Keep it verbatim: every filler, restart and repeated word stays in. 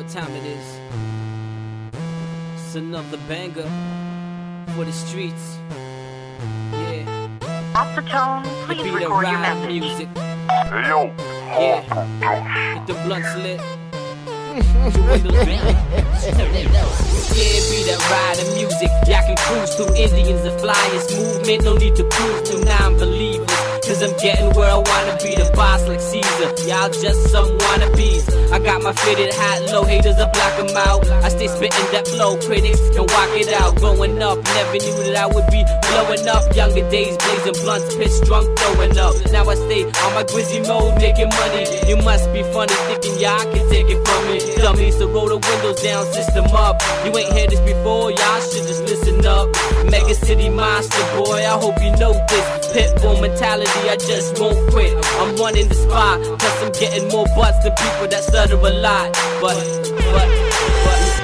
time it is. It's another banger for the streets. Yeah. Off the tone, please Beat record of your rhyme message. music. Hey yo, Yeah. Get the blunts lit. Yeah, be that ride of music. Y'all can cruise through Indians, the flyest movement. No need to prove to non-believers. Cause I'm getting where I wanna be, the boss like Caesar. Y'all just some wannabes. I got my fitted hat low, haters I block them out. I stay spitting that flow, critics can walk it out. Growing up, never knew that I would be blowing up. Younger days, blazing blunts, piss drunk, throwing up. Now I stay on my Grizzy mode, making money. You must be funny, thinking y'all can take it from me. Dummies, so roll the windows down, system up. You ain't heard this before, y'all should just listen up. Mega City monster, boy, I hope you know this. Pitbull mentality, I just won't quit. I'm running the spot, plus I'm getting more butts than people that stutter a lot. But, but, but